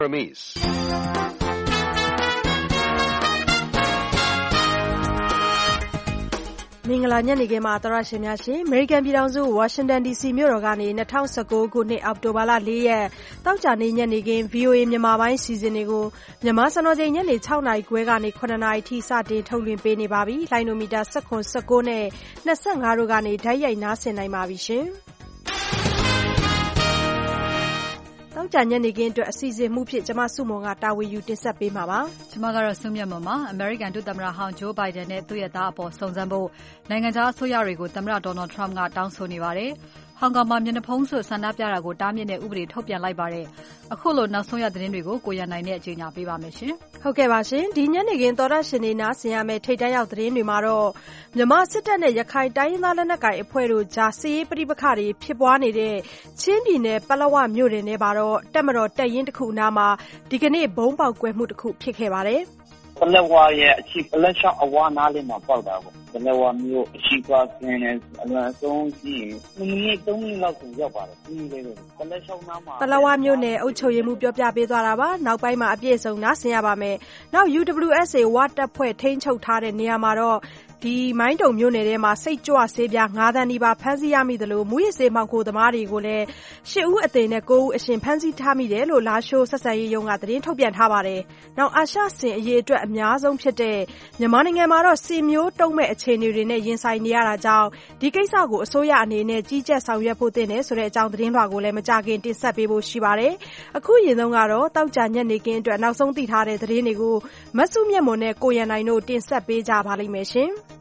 Burmese. မင်္ဂလာညနေခင်းပါသောရရှင်များရှင် American ပြည်ထောင်စု Washington DC မြို့တော်ကနေ2019ခုနှစ်အောက်တိုဘာလ4ရက်တောက်ကြနေ့ညနေခင်း VOA မြန်မာပိုင်းစီစဉ်တွေကိုမြန်မာစံတော်ချိန်ညနေ6နာရီခွဲကနေ9နာရီထိစတင်ထုတ်လွှင့်ပေးနေပါပြီ။လိုင်းနိုမီတာ19နဲ့25တို့ကနေဓာတ်ရိုက်နားဆင်နိုင်ပါပြီရှင်။တောက်ကြညနေခင်းအတွက်အစီအစဉ်မှုဖြစ်ကျမစုမုံကတာဝန်ယူတင်ဆက်ပေးမှာပါ။ကျမကတော့စုမြတ်မမှာ American ဒုသမ္မတဟောင်း Joe Biden နဲ့သူ့ရဲ့သားအပေါ်စုံစမ်းဖို့နိုင်ငံခြားအစိုးရတွေကိုသမ္မတ Donald Trump ကတောင်းဆိုနေပါတယ်။ဟောင်ကောင်မှာမျက်နှာဖုံးစွပ်ဆန္ဒပြတာကိုတားမြစ်တဲ့ဥပဒေထုတ်ပြန်လိုက်ပါတယ်။အခုလိုနောက်ဆုံးရသတင်းတွေကိုကိုရန်နိုင်နဲ့အကြေညာပေးပါမယ်ရှင်။ဟုတ်ကဲ့ပါရှင်။ဒီညနေခင်းသောရရှင်တွေနားဆင်ရမယ့်ထိပ်တန်းရောက်သတင်းတွေမှာတော့မြန်မာစစ်တပ်နဲ့ရခိုင်တိုင်းရင်းသားလက်နက်ကိုင်အဖွဲ့တို့ကြားစစ်ရေးပဋိပက္ခတွေဖြစ်ပွားနေတဲ့ချင်းပြည်နယ်ပလက်ဝမြို့နယ်ထဲမှာတော့တပ်မတော်တပ်ရင်းတစ်ခုအနားမှာဒီကနေ့ဘုံပေါက်ကွဲမှုတစ်ခုဖြစ်ခဲ့ပါတယ်။ပလက်ဝရဲ့အရှိပလက်ရှောင်းအဝါနားလေးမှာပေါက်တာပေါ့။ပလက်ဝမြို့အရှိပါဆင်းနေအလွန်ဆုံးကြီးမိနစ်3မိနစ်လောက်ကိုရောက်ပါတယ်။ဒီလေးပဲပလက်ရှောင်းနားမှာပလက်ဝမြို့နယ်အုပ်ချုပ်ရေးမှူးပြောပြပေးသွားတာပါ။နောက်ပိုင်းမှာအပြည့်အစုံနားဆင်ရပါမယ်။နောက် UWSA ဝတပ်ဖွဲ့ထိန်းချုပ်ထားတဲ့နေရာမှာတော့ဒီမိုင်းတုံမြို့နယ်ထဲမှာစိတ်ကြွဆေးပြား9တန်းနီးပါးဖမ်းဆီးရမိသလိုမူရစ်ဆေးမှောင်ခိုသမားတွေကိုလည်း10ဦးအသိနဲ့9ဦးအရှင်ဖမ်းဆီးထားမိတယ်လို့လာရှိုးဆက်ဆံရေးရုံးကသတင်းထုတ်ပြန်ထားပါတယ်။နောက်အာရှစင်အရေးအတွက်အများဆုံးဖြစ်တဲ့မြန်မာနိုင်ငံမှာတော့စီမျိုးတုံးမဲ့အခြေအနေတွေနဲ့ရင်ဆိုင်နေရတာကြောင့်ဒီကိစ္စကိုအစိုးရအနေနဲ့ကြီးကြပ်ဆောင်ရွက်ဖို့သင့်တယ်ဆိုတဲ့အကြောင်းသတင်းလွှာကိုလည်းမကြခင်တင်ဆက်ပေးဖို့ရှိပါတယ်။အခုရင်ဆုံးကတော့တောက်ကြညနေခင်းအတွက်နောက်ဆုံးသိထားတဲ့သတင်းတွေကိုမဆုမြတ်မွန်နဲ့ကိုရန်နိုင်တို့တင်ဆက်ပေးကြပါလိမ့်မယ်ရှင်။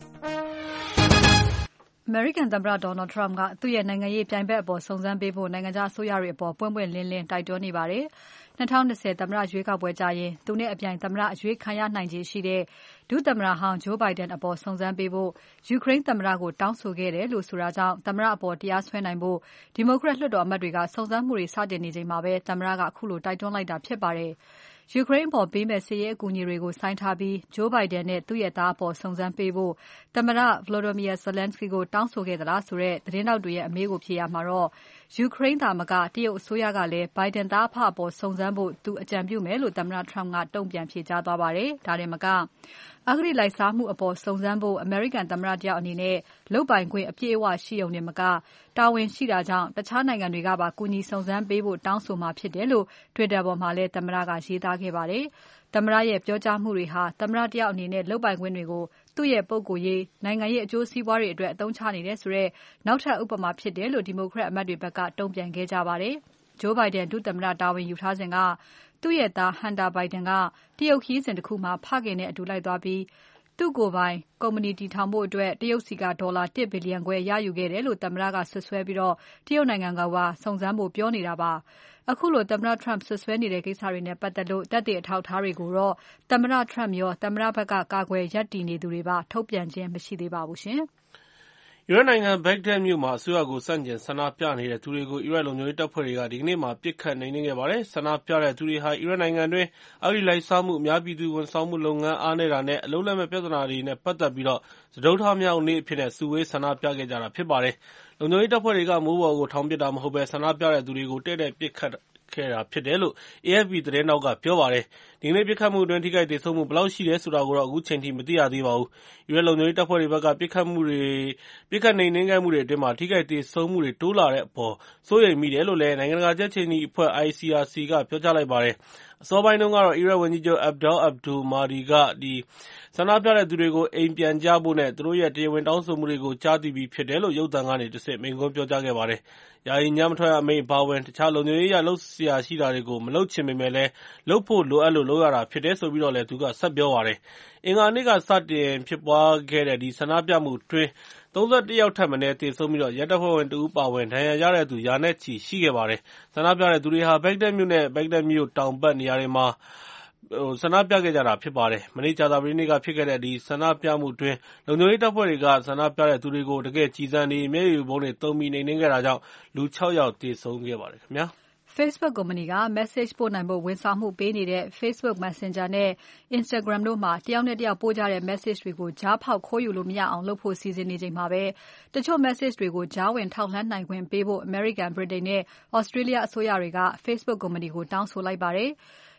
American သမ္မတ Donald Trump ကသူ့ရဲ့နိုင်ငံရေးပြိုင်ဘက်အပေါ်စုံစမ်းပေးဖို့နိုင်ငံခြားအစိုးရတွေအပေါ်ပွင့်ပွင့်လင်းလင်းတိုက်တွန်းနေပါတယ်။2020သမ္မတရွေးကောက်ပွဲကြရင်သူနဲ့အပြိုင်သမ္မတအရွေးခံရနိုင်ခြေရှိတဲ့ဒုသမ္မတဟောင်း Joe Biden အပေါ်စုံစမ်းပေးဖို့ယူကရိန်းသမ္မတကိုတောင်းဆိုခဲ့တယ်လို့ဆိုတာကြောင့်သမ္မတအပေါ်တရားစွဲနိုင်ဖို့ဒီမိုကရက်လွှတ်တော်အမတ်တွေကစုံစမ်းမှုတွေစတင်နေချိန်မှာပဲသမ္မတကအခုလိုတိုက်တွန်းလိုက်တာဖြစ်ပါတယ်။ယူကရိန်းအပေါ်ပေးမဲ့စစ်ရေးအကူအညီတွေကိုဆိုင်းထားပြီး Joe Biden နဲ့သူ့ရဲ့သားအပေါ်စုံစမ်းပေးဖို့သမ္မတ Volodymyr Zelensky ကိုတောင်းဆိုခဲ့သလားဆိုတဲ့သတင်းထောက်တွေရဲ့အမေးကိုဖြေရမှာတော့ယူကရိန်းသာမကတရုတ်အစိုးရကလည်း Biden သားအဖအပေါ်စုံစမ်းဖို့သူအကြံပြုမယ်လို့သမ္မတ Trump ကတုံ့ပြန်ဖြေကြားသွားပါတယ်။ဒါတင်မကအဂတိလိုက်စားမှုအပေါ်စုံစမ်းဖို့ American သမ္မတတယောက်အနေနဲ့လုပ်ပိုင်ခွင့်အပြည့်အဝရှိုံနဲ့မကတာဝန်ရှိတာကြောင့်တခြားနိုင်ငံတွေကပါကူညီစုံစမ်းပေးဖို့တောင်းဆိုမှာဖြစ်တယ်လို့ Twitter ပေါ်မှာလည်းသမ္မတကရေးသားခဲ့ပါတယ်။သမ္မတရဲ့ပြောကြားမှုတွေဟာသမ္မတတယောက်အနေနဲ့လုပ်ပိုင်ခွင့်တွေကိုသူ့ရဲ့ပုဂ္ဂိုလ်ရေးနိုင်ငံရေးအကျိုးစီးပွားတွေအတွက်အသုံးချနေတယ်ဆိုတဲ့နောက်ထပ်ဥပမာဖြစ်တယ်လို့ဒီမိုကရက်အမတ်တွေဘက်ကတုံ့ပြန်ခဲ့ကြပါတယ်။ Joe Biden ဒုသမ္မတတာဝန်ယူထားစဉ်ကသူ့ရဲ့သား Hunter Biden ကတရုတ်ခရီးစဉ်တစ်ခုမှာဖခင်နဲ့အတူလိုက်သွားပြီးသူ့ကိုယ်ပိုင်ကုမ္ပဏီတည်ထောင်ဖို့အတွက်တရုတ်စီကဒေါ်လာ1ဘီလီယံခွဲရယူခဲ့တယ်လို့သမ္မတကစွပ်စွဲပြီးတရုတ်နိုင်ငံကပါစုံစမ်းဖို့ပြောနေတာပါ။အခုလိုသမ္မတ Trump စွပ်စွဲနေတဲ့ကိစ္စတွေနဲ့ပတ်သက်လို့သက်သေအထောက်အထားတွေကိုတော့သမ္မတ Trump ရောသမ္မတဘက်ကကာကွယ်ရပ်တည်နေသူတွေပါထုတ်ပြန်ခြင်းမရှိသေးပါဘူးရှင်။အီရတ်နိုင်ငံဘဂ္ဂဒက်မြို့မှာအစိုးရကိုဆန့်ကျင်ဆန္ဒပြနေတဲ့သူတွေကိုအီရတ်လုံခြုံရေးတပ်ဖွဲ့တွေကဒီကနေ့မှာပစ်ခတ်နှိမ်နင်းခဲ့ပါတယ်။ဆန္ဒပြတဲ့သူတွေဟာအီရတ်နိုင်ငံတွင်းအဂတိလိုက်စားမှုအများပြည်သူဝန်ဆောင်မှုလုပ်ငန်းအားနည်းတာနဲ့အလုပ်လက်မဲ့ပြဿနာတွေနဲ့ပတ်သက်ပြီးစတုတ္ထမြောက်နေ့အဖြစ်စုဝေးဆန္ဒပြခဲ့ကြတာဖြစ်ပါတယ်။လုံခြုံရေးတပ်ဖွဲ့တွေကမိုးပေါ်ကိုထောင်ပစ်တာမဟုတ်ဘဲဆန္ဒပြတဲ့သူတွေကိုတဲ့တဲ့ပစ်ခတ်ခဲ့တာဖြစ်တယ်လို့ AFP သတင်းတောက်ကပြောပါတယ်။ဒီကနေ့ပစ်ခတ်မှုအတွင်းထိခိုက်ဒေဆုံးမှုဘယ်လောက်ရှိတယ်ဆိုတာကိုတော့အခုချိန်ထိမသိရသေးပါဘူး။အီရတ်လုံခြုံရေးတပ်ဖွဲ့တွေဘက်ကပစ်ခတ်နှိမ်နင်းခဲ့မှုတွေအတွင်းထိခိုက်ဒေဆုံးမှုတွေတိုးလာတဲ့အပေါ်စိုးရိမ်မိတယ်လို့လည်းနိုင်ငံတကာကြက်ခြေနီအဖွဲ့ ICRC ကပြောကြားလိုက်ပါတယ်။အစောပိုင်းတုန်းကတော့အီရတ်ဝန်ကြီးချုပ် Abdul Mahdi ကဆန္ဒပြတဲ့သူတွေကိုအိမ်ပြန်ကြဖို့နဲ့သူတို့ရဲ့တရားဝင်တောင်းဆိုမှုတွေကိုကြားသိပြီးဖြစ်တယ်လို့ရုပ်သံကနေတဆင့်မိန့်ခွန်းပြောကြားခဲ့ပါတယ်။ယာယီညမထွက်ရအမိန့်အပါအဝင်တခြားလုံခြုံရေးအရလုပ်စရာရှိတာတွေကိုမလုပ်ချင်ပေမဲ့လည်းလုပ်ဖို့လိုအပ်လို့လုပ်ရတာဖြစ်တယ်ဆိုပြီးတော့လည်းသူကဆက်ပြောပါတယ်။အင်္ဂါနေ့ကစတင်ဖြစ်ပွားခဲ့တဲ့ဒီဆန္ဒပြမှုအတွင်း31ယောက်ထက်မနည်းသေဆုံးပြီးရဲတပ်ဖွဲ့ဝင်တဦးပါဝင်ဒဏ်ရာရတဲ့သူရာနဲ့ချီရှိခဲ့ပါတယ်။ဆန္ဒပြတဲ့သူတွေဟာဘဂ္ဂဒက်မြို့နဲ့ဘဂ္ဂဒက်မြို့တောင်ဘက်နေရာတွေမှာဆန္ဒပြခဲ့ကြတာဖြစ်ပါတယ်။မနေ့ကြာသပတေးနေ့ကဖြစ်ခဲ့တဲ့ဒီဆန္ဒပြမှုအတွင်းလုံခြုံရေးတပ်ဖွဲ့တွေကဆန္ဒပြတဲ့သူတွေကိုတကယ်ကြည်စံတွေမျက်ရည်ယိုဗုံးတွေသုံးပြီးနှိမ်နင်းခဲ့တာကြောင့်လူ6ယောက်သေဆုံးခဲ့ပါတယ်ခင်ဗျာ။ Facebook ကုမ္ပဏီက message ပို့နိုင်ဖို့ဝန်ဆောင်မှုပေးနေတဲ့ Facebook Messenger နဲ့ Instagram တို့မှာတယောက်နဲ့တယောက်ပို့ကြတဲ့ message တွေကိုကြားဖောက်ခိုးယူလို့မရအောင်လုပ်ဖို့စီစဉ်နေချိန်မှာပဲတချို့ message တွေကိုကြားဝင်ထောက်လှမ်းနိုင်ခွင့်ပေးဖို့ American, Britain နဲ့ Australia အစိုးရတွေက Facebook ကုမ္ပဏီကိုတောင်းဆိုလိုက်ပါတယ်။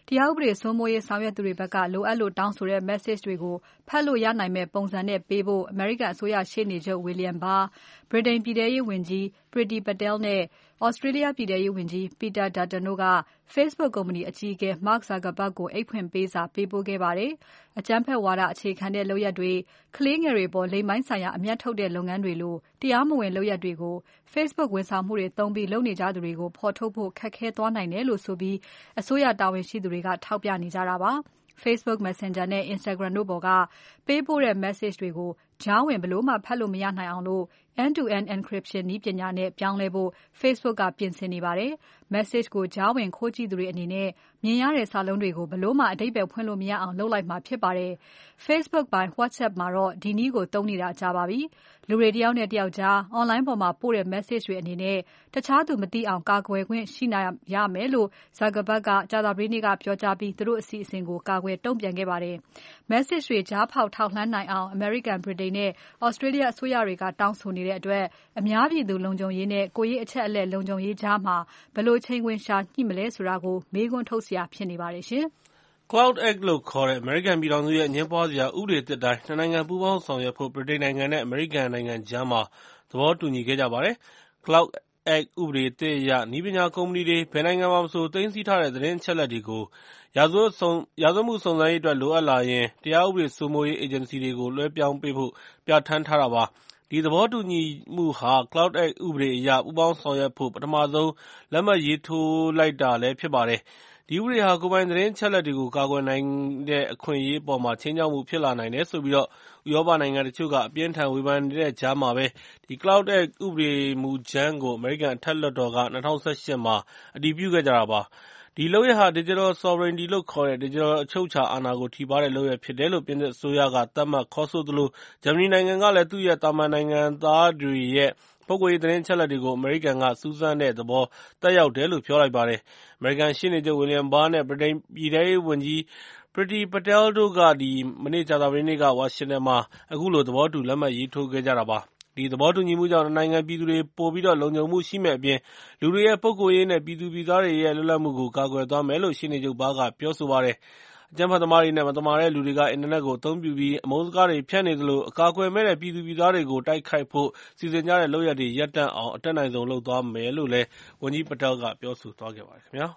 တရားဥပဒေစိုးမိုးရေးဆောင်ရွက်သူတွေဘက်ကလိုအပ်လို့တောင်းဆိုတဲ့ message တွေကိုဖတ်လို့ရနိုင်မဲ့ပုံစံနဲ့ပေးဖို့အမေရိကန်အစိုးရရှေ့နေချုပ် William Barr, ဗြိတိန်ပြည်ထဲရေးဝန်ကြီး Priti Patel နဲ့ Australia ပြည်ထဲရေးဝန်ကြီး Peter Dutton တို့က Facebook ကုမ္ပဏီအကြီးအကဲ Mark Zuckerberg ကိုအိတ်ဖွင့်ပေးစာပေးပို့ခဲ့ပါတယ်။ အကြမ်းဖက်ဝါဒအခြေခံတဲ့လုပ်ရပ်တွေ၊ ကလေးငယ်တွေအပေါ်လိင်ပိုင်းဆိုင်ရာအမြတ်ထုတ်တဲ့လုပ်ငန်းတွေလိုတရားမဝင်လုပ်ရပ်တွေကို Facebook ဝန်ဆောင်မှုတွေသုံးပြီးလုပ်နေကြသူတွေကိုဖော်ထုတ်ဖို့ခက်ခဲသွားနိုင်တယ်လို့ဆိုပြီးအစိုးရတာဝန်ရှိသူတွေကထောက်ပြနေကြတာပါ။ Facebook Messenger နဲ့ Instagram တို့ပေါ်ကပေးပို့တဲ့ message တွေကိုကြားဝင်ဘယ်လိုမှဖတ်လို့မရနိုင်အောင် end-to-end encryption နည်းပညာနဲ့ပြောင်းလဲဖို့ Facebook ကပြင်ဆင်နေပါတယ်။ message ကိုကြားဝင်ခိုးကြည့်သူတွေအနေနဲ့မြင်ရတဲ့စာလုံးတွေကိုဘယ်လိုမှအဓိပ္ပါယ်ဖွင့်လို့မရအောင်လုပ်လိုက်မှာဖြစ်ပါတယ်။ Facebook ပိုင် WhatsApp မှာတော့ဒီနည်းကိုသုံးနေတာကြာပါပြီ။ လူတွေတယောက်နဲ့တယောက်ကြား online ပေါ်မှာပို့တဲ့ message တွေအနေနဲ့တခြားသူမသိအောင်ကာကွယ်ခွင့်ရှိရမယ်လို့ Zuckerberg ကကြာသပတေးနေ့ကပြောကြားပြီးသူတို့အစီအစဉ်ကိုကာကွယ်တုံ့ပြန်ခဲ့ပါတယ်။ message တွေကြားဖောက်ထောက်လှမ်းနိုင်အောင်အမေရိကန်၊ ဗြိတိန်နဲ့ Australia အစိုးရတွေကတောင်းဆိုနေတဲ့အတွက်အများပြည်သူလုံခြုံရေးနဲ့ကိုယ်ရေးအချက်အလက်လုံခြုံရေးကြားမှာဘယ်လိုချိန်ခွင်လျှာညှိမလဲဆိုတာကိုမေးခွန်းထုတ်စရာဖြစ်နေပါတယ်ရှင်။ Cloud Act လို့ခေါ်တဲ့အမေရိကန်ပြည်ထောင်စုရဲ့အငြင်းပွားစရာဥပဒေသစ်တိုင်းနှစ်နိုင်ငံပူးပေါင်းဆောင်ရွက်ဖို့ဗြိတိန်နိုင်ငံနဲ့အမေရိကန်နိုင်ငံကြားမှာသဘောတူညီခဲ့ကြပါတယ်။ Cloud Act ဥပဒေသစ်အရနည်းပညာကုမ္ပဏီတွေဘယ်နိုင်ငံမှာမဆိုသိမ်းဆည်းထားတဲ့သတင်းအချက်အလက်တွေကိုရာဇဝတ်မှုစုံစမ်းရေးအတွက်လိုအပ်လာရင်တရားဥပဒေစိုးမိုးရေးအေဂျင်စီတွေကိုလွှဲပြောင်းပေးဖို့ပြဌာန်းထားတာပါ။ ဒီသဘောတူညီမှုဟာ Cloud Act ဥပဒေအရပူးပေါင်းဆောင်ရွက်ဖို့ပထမဆုံးလက်မှတ်ရေးထိုးလိုက်တာလည်းဖြစ်ပါတယ်။ ဒီဥပဒေဟာကိုယ်ပိုင်သတင်းအချက်အလက်တွေကိုကာကွယ်နိုင်တဲ့အခွင့်အရေးအပေါ်ခြိမ်းခြောက်မှုဖြစ်လာနိုင်တယ်ဆိုပြီးဥရောပနိုင်ငံတချို့ကအပြင်းအထန်ဝေဖန်နေတဲ့ကြားမှာပဲ Cloud Act ဥပဒေမူကြမ်းကိုအမေရိကန်အထက်လွှတ်တော်က2018မှာအတည်ပြုခဲ့ကြတာပါ။ ဒီလုပ်ရပ်ဟာ Digital Sovereignty လို့ခေါ်တဲ့ Digital အချုပ်အခြာအာဏာကိုထိပါးတဲ့လုပ်ရပ်ဖြစ်တယ်လို့ပြင်သစ်အစိုးရကသတ်မှတ်ခေါ်ဆိုသလိုဂျာမနီနိုင်ငံကလည်းသူ့ရဲ့သာမန်နိုင်ငံသားတွေရဲ့ပုဂ္ဂိုလ်ရေးသတင်းအချက်အလက်တွေကိုအမေရိကန်ကစူးစမ်းတဲ့သဘောသက်ရောက်တယ်လို့ပြောလိုက်ပါတယ်။ အမေရိကန်ရှေ့နေချုပ် William Barr နဲ့ ဗြိတိန်ပြည်ထဲရေးဝန်ကြီး Priti Patel တို့ကမနေ့ကြာသပတေးနေ့ကဝါရှင်တန်မှာခုလိုသဘောတူလက်မှတ်ရေးထိုးခဲ့ကြတာပါ။ ဒီသဘောတူညီမှုကြောင့်နှစ်နိုင်ငံပြည်သူတွေပိုပြီးလုံခြုံမှုရှိမယ့်အပြင်လူတွေရဲ့ပုဂ္ဂိုလ်ရေးနဲ့ပြည်သူပြည်သားတွေရဲ့လွတ်လပ်မှုကိုကာကွယ်သွားမယ်လို့ရှေ့နေချုပ် Barr ကပြောဆိုပါတယ်။ အကြမ်းဖက်သမားတွေနဲ့မသမာတဲ့လူတွေကအင်တာနက်ကိုအသုံးပြုပြီးအမုန်းစကားတွေဖြန့်နေသလိုအကာအကွယ်မဲ့တဲ့ပြည်သူပြည်သားတွေကိုတိုက်ခိုက်ဖို့စီစဉ်ကြတဲ့လုပ်ရပ်တွေရပ်တန့်အောင်အတတ်နိုင်ဆုံးလုပ်သွားမယ်လို့လည်းဝန်ကြီး Patel ကပြောဆိုသွားခဲ့ပါတယ်ခင်ဗျာ။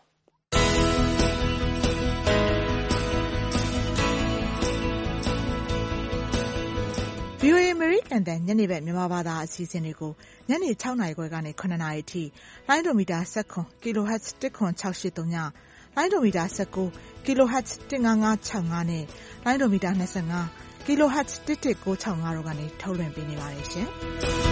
VOA အမေရိကန်တန်ညနေဘက်မြန်မာဘာသာအစီအစဉ်တွေကိုညနေ6နာရီခွဲကနေ9နာရီအထိလိုင်းဒိုမီတာ17 kHz 10683ညလိုင်းဒိုမီတာ19 kHz 15565နဲ့လိုင်းဒိုမီတာ25 kHz 11965တို့ကနေထုတ်လွှင့်ပေးနေပါတယ်ရှင်။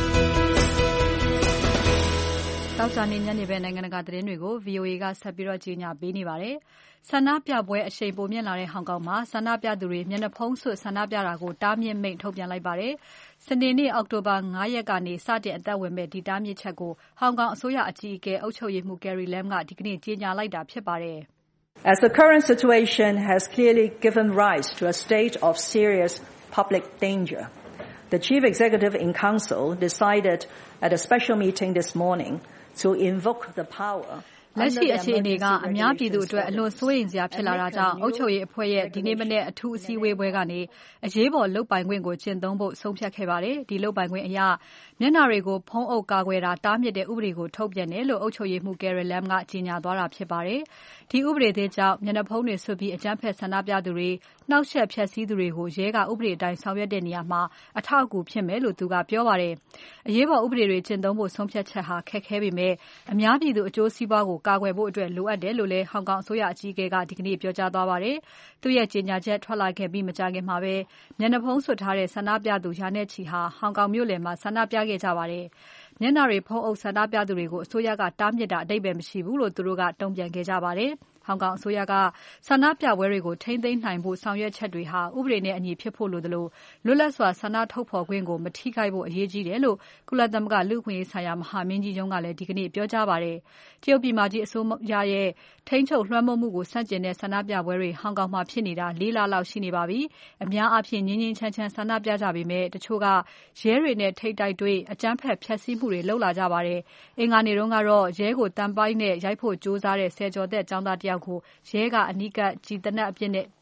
တောက်ကြနေညနေပဲနိုင်ငံတကာသတင်းတွေကို VOA ကဆက်ပြီးကြီးညာပေးနေပါတယ်။ဆန္ဒပြပွဲအရှိန်ပိုမြင့်လာတဲ့ဟောင်ကောင်မှာဆန္ဒပြသူတွေမျက်နှာဖုံးစွပ်ဆန္ဒပြတာကိုတားမြစ်မိန့်ထုတ်ပြန်လိုက်ပါတယ်။စနေနေ့အောက်တိုဘာ5ရက်ကနေစတင်အသက်ဝင်မဲ့ဒီတားမြစ်ချက်ကိုဟောင်ကောင်အစိုးရအကြီးအကဲအုပ်ချုပ်ရေးမှူး Carrie Lam ကဒီကနေ့ကြေညာလိုက်တာဖြစ်ပါတယ်။ As the current situation has clearly given rise to a state of serious public danger, the Chief Executive in Council decided at a special meeting this morning to invoke the power လက်ရှိအခြေအနေကအများပြည်သူအတွက်အလွန်စိုးရိမ်စရာဖြစ်လာတာကြောင့်အုပ်ချုပ်ရေးအဖွဲ့ရဲ့ဒီနေ့မနေ့အထူးအစည်းအဝေးပွဲကနေအရေးပေါ်လုပ်ပိုင်ခွင့်ကိုကျင့်သုံးဖို့ဆုံးဖြတ်ခဲ့ပါတယ်။ဒီလုပ်ပိုင်ခွင့်အရမျက်နှာတွေကိုဖုံးအုပ်ကာကွယ်တာတားမြစ်တဲ့ဥပဒေကိုထုတ်ပြန်တယ်လို့အုပ်ချုပ်ရေးမှူး Carrie Lam ကကြေညာသွားတာဖြစ်ပါတယ်။ဒီဥပဒေသစ်ကြောင့်မျက်နှာဖုံးတွေစွပ်ပြီးအကြမ်းဖက်ဆန္ဒပြသူတွေနှောက်ယှက်ဖျက်ဆီးသူတွေကိုရဲကဥပဒေအတိုင်းဆောင်ရွက်တဲ့နေရာမှာအထောက်အကူဖြစ်မယ်လို့သူကပြောပါတယ်။အရေးပေါ်ဥပဒေတွေကျင့်သုံးဖို့ဆုံးဖြတ်ချက်ဟာခက်ခဲပေမဲ့အများပြည်သူအကျိုးစီးပွားကိုကာကွယ်ဖို့အတွက်လိုအပ်တယ်လို့လည်းဟောင်ကောင်အစိုးရအကြီးအကဲကဒီကနေ့ပြောကြားသွားပါတယ်။သူ့ရဲ့ကြေညာချက်ထွက်လာခဲ့ပြီးမကြာခင်မှာပဲမျက်နှာဖုံးစွပ်ထားတဲ့ဆန္ဒပြသူရာနဲ့ချီဟာဟောင်ကောင်မြို့လယ်မှာဆန္ဒပြခဲ့ကြပါတယ်။မျက်နှာတွေဖုံးအုပ်ဆန္ဒပြသူတွေကိုအစိုးရကတားမြစ်တာအဓိပ္ပါယ်မရှိဘူးလို့သူတို့ကတုံ့ပြန်ခဲ့ကြပါတယ်။ဟောင်ကောင်အစိုးရကဆန္ဒပြပွဲတွေကိုထိန်းသိမ်းနိုင်ဖို့ဆောင်ရွက်ချက်တွေဟာဥပဒေနဲ့အညီဖြစ်ဖို့လိုသလိုလွတ်လပ်စွာဆန္ဒထုတ်ဖော်ခွင့်ကိုမထိခိုက်ဖို့အရေးကြီးတယ်လို့ကုလသမဂ္ဂလူ့အခွင့်အရေးဆိုင်ရာမဟာမင်းကြီးရုံးကလည်းဒီကနေ့ပြောကြားပါတယ်။တရုတ်ပြည်မကြီးအစိုးရရဲ့ထိန်းချုပ်လွှမ်းမိုးမှုကိုဆန့်ကျင်တဲ့ဆန္ဒပြပွဲတွေဟောင်ကောင်မှာဖြစ်နေတာ4 လလောက်ရှိနေပါပြီ။အများအားဖြင့်ငြိမ်းငြိမ်းချမ်းချမ်းဆန္ဒပြကြပေမဲ့တချို့ကရဲတွေနဲ့ထိပ်တိုက်တွေ့အကြမ်းဖက်ဖျက်ဆီးမှုတွေလုပ်လာကြပါတယ်။အင်္ဂါနေ့တုန်းကတော့ရဲကိုသံပိုက်နဲ့ရိုက်ဖို့ကြိုးစားတဲ့ဆယ်ကျော်သက်ကျောင်းသားတယောက်ယောက်ကိုရဲကအနီးကပ်ကျည်သေနတ်အစစ်နဲ့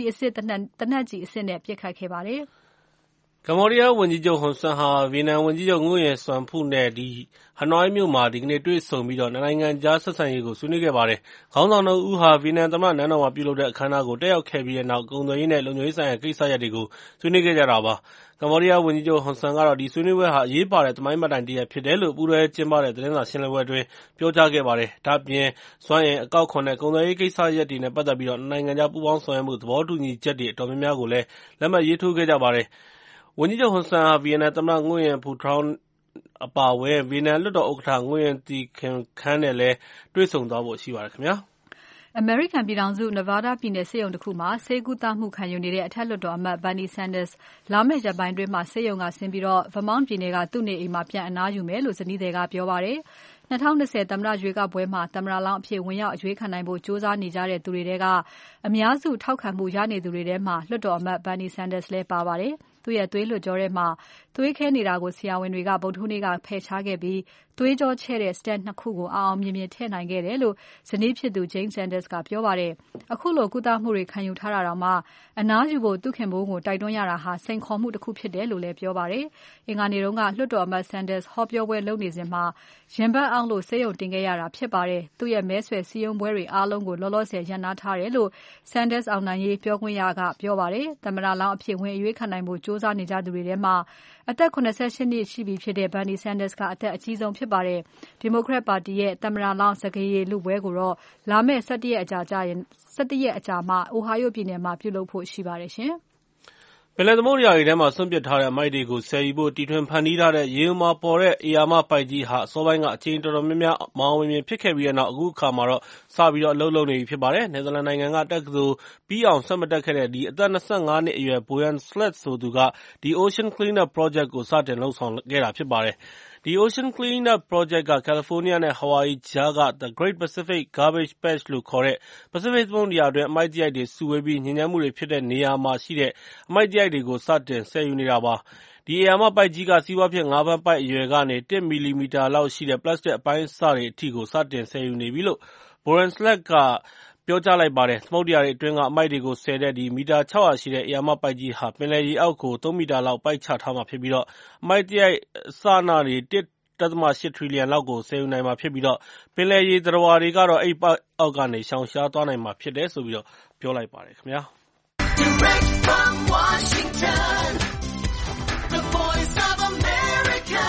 ပစ်ခတ်ခဲ့ပါတယ်။ကမ္ဘောဒီးယားဝန်ကြီးချုပ်ဟွန်ဆန်ဟာ ဗီယက်နမ်ဝန်ကြီးချုပ်ငွေ့ရင်ဆွမ်ဖုနဲ့ ဟနွိုင်းမြို့မှာဒီကနေ့တွေ့ဆုံပြီး နှစ်နိုင်ငံကြားဆက်ဆံရေးကိုဆွေးနွေးခဲ့ပါတယ်။ ခေါင်းဆောင် 2 ဦးဟာ ဗီယက်နမ်သမ္မတနန်းတော်မှာပြုလုပ်တဲ့အခမ်းအနားကိုတက်ရောက်ခဲ့ပြီးတဲ့နောက် ကုန်သွယ်ရေးနဲ့လုံခြုံရေးဆိုင်ရာကိစ္စရပ်တွေကို ဆွေးနွေးခဲ့ကြတာပါ။ ကမ္ဘောဒီးယားဝန်ကြီးချုပ်ဟွန်ဆန်ကတော့ ဒီဆွေးနွေးပွဲဟာ အရေးပါတဲ့သမိုင်းမှတ်တိုင်တရပ်ဖြစ်တယ်လို့ ပူးတွဲကျင်းပတဲ့သတင်းစာရှင်းလင်းပွဲအတွင်းပြောကြားခဲ့ပါတယ်။ ဒါ့အပြင် စွမ်းအင်၊ အကောက်ခွန်နဲ့ ကုန်သွယ်ရေးကိစ္စရပ်တွေနဲ့ပတ်သက်ပြီး နှစ်နိုင်ငံကြားပူးပေါင်းဆောင်ရွက်မှုသဘောတူညီချက်တွေအတော်များများကိုလည်း လက်မှတ်ရေးထိုးခဲ့ကြပါတယ်။ ဝန်ကြီးချုပ်ဟွန်ဆန်ဟာ ဗီယက်နမ်သမ္မတ Nguyen Phu Trong အပါအဝင် ဗီယက်နမ်လွှတ်တော်ဥက္ကဋ္ဌ Nguyen Thi Khiem Chan နဲ့လည်းတွေ့ဆုံသွားဖို့ရှိပါတယ်။အမေရိကန်ပြည်ထောင်စု Nevada ပြည်နယ်ဆေးရုံတခုမှာဆေးကုသမှုခံယူနေတဲ့အထက်လွှတ်တော်အမတ် Bernie Sanders လာမယ့်ရက်ပိုင်းအတွင်းဆေးရုံကဆင်းပြီး Vermont ပြည်နယ်ကသူ့နေအိမ်မှာပြန်အနားယူမယ်လို့ ဇနီးသည်ကပြောပါတယ်။ 2020 သမ္မတရွေးကောက်ပွဲမှာသမ္မတလောင်းအဖြစ်ဝင်ရောက်အရွေးခံနိုင်ဖို့ကြိုးစားနေကြတဲ့သူတွေထဲက အများစုထောက်ခံမှုရနေသူတွေထဲမှာ လွှတ်တော်အမတ် Bernie Sanders လည်းပါပါတယ်။ သူ့ရဲ့သွေးလွှတ်ကြောထဲမှာသွေးခဲနေတာကိုဆရာဝန်တွေက ဗုဒ္ဓဟူးနေ့ကဖယ်ရှားခဲ့ပြီး သွေးကြောချဲ့တဲ့ stent 2 ခုကိုအောင်အောင်မြင်မြင်ထည့်နိုင်ခဲ့တယ်လို့ ဇနီးဖြစ်သူ Jane Sanders ကပြောပါတယ်။ ခုလိုကုသမှုတွေခံယူထားတာတောင်မှ အနားယူဖို့သူ့ခင်ပွန်းကိုတိုက်တွန်းရတာဟာ စိန်ခေါ်မှုတခုဖြစ်တယ်လို့လည်းပြောပါတယ်။ အင်္ဂါနေ့က လွှတ်တော်အမတ် Sanders ဟောပြောပွဲလုပ်နေစဉ် ရင်ဘတ်အောင့်လို့ဆေးရုံတင်ခဲ့ရတာဖြစ်ပါတယ်။ သူ့ရဲ့မဲဆွယ်စည်းရုံးပွဲတွေအားလုံးကိုလောလောဆယ်ရပ်နားထားတယ်လို့ Sanders အောင်နိုင်ရေးပြောခွင့်ရကပြောပါတယ်။ သမ္မတလောင်းအဖြစ်ဝင်အရွေးခံနိုင်ဖို့ကြိုးစားနေကြသူတွေထဲမှာ အသက် ၇၈ နှစ်ရှိပြီဖြစ်တဲ့ Bernie Sanders ကအသက်အကြီးဆုံးဖြစ်ပါတယ်။ Democrat ပါတီရဲ့သမ္မတလောင်းစကားရည်လုပွဲကိုတော့လာမယ့် ၁၁ ရက်အကြာမှာ Ohio ပြည်နယ်မှာပြုလုပ်ဖို့ရှိပါတယ်။ပင်လယ်သမုဒ္ဒရာတွေထဲမှာစွန့်ပစ်ထားတဲ့အမှိုက်တွေကိုဆယ်ယူဖို့တီထွင်ဖန်တီးထားတဲ့ ရေအုံမှာပေါ်တဲ့ဧရာမပိုက်ကြီးဟာ အစောပိုင်းကအကြိမ်တော်တော်များများမအောင်မမြင်ဖြစ်ခဲ့ပြီးတဲ့နောက် အခုအခါမှာ စပြီးအလုပ်လုပ်နေပြီဖြစ်ပါတယ်။ Netherlands နိုင်ငံက တက္ကသိုလ်ပြီးအောင်ဆက်မတက်ခဲ့တဲ့ အသက် ၂၅ နှစ်အရွယ် Boyan Slat ဆိုသူက ဒီ Ocean Cleanup Project ကို စတင်လုပ်ဆောင်ခဲ့တာဖြစ်ပါတယ်။ ဒီ Ocean Cleanup Project က California နဲ့ Hawaii ကြားက The Great Pacific Garbage Patch လို့ခေါ်တဲ့ ပစိဖိတ်သမုဒ္ဒရာအတွင်း အမှိုက်သရိုက်တွေစုဝေးပြီး ညစ်ညမ်းမှုတွေဖြစ်တဲ့နေရာမှာရှိတဲ့အမှိုက်သရိုက်တွေကို စတင်ဆယ်ယူနေတာဖြစ်ပါတယ်။ ဒီဧရာမပိုက်ကြီးက စီးပွားဖြစ် ငါးဖမ်းပိုက်အရွယ်ကနေ ၁ မီလီမီတာလောက်ရှိတဲ့ ပလတ်စတစ်အပိုင်းအစတွေအထိကို စတင်ဆယ်ယူနေပြီလို့ Boyan Slat ကပြောကြားလိုက်ပါတယ်။ သမုဒ္ဒရာတွေအတွင်းကအမှိုက်တွေကိုဆယ်တဲ့ မီတာ ၆၀၀ ရှိတဲ့ဧရာမပိုက်ကြီးဟာ ပင်လယ်ရေအောက်ကို ၃ မီတာလောက်ပိုက်ချထားမှာဖြစ်ပြီး အမှိုက်သရိုက်အစအနတွေ ၁.၈ ထရီလီယံလောက်ကို ဆယ်ယူနိုင်မှာဖြစ်ပြီး ပင်လယ်ရေသတ္တဝါတွေကတော့ အဲဒီပိုက်အောက်ကနေ ရှောင်ရှားသွားနိုင်မှာဖြစ်တယ်လို့ ပြောလိုက်ပါတယ်။ Direct from Washington, the voice of America,